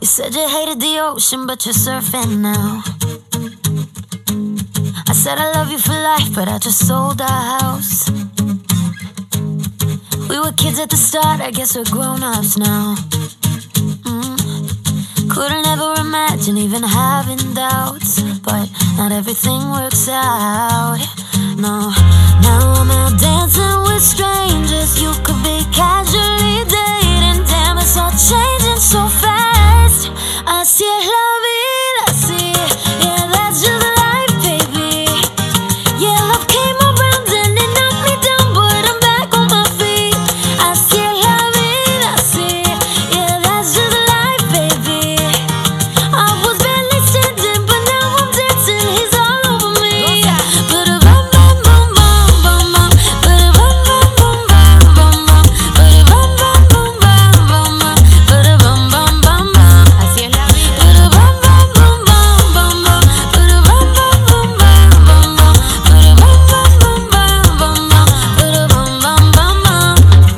You said you hated the ocean, but you're surfing now. I said I love you for life, but I just sold our house. We were kids at the start, I guess we're grown-ups now. Couldn't ever imagine even having doubts, but not everything works out. No, now I'm out dancing with strangers. You could be casually dating. Damn, it's all changing so fast. I see it.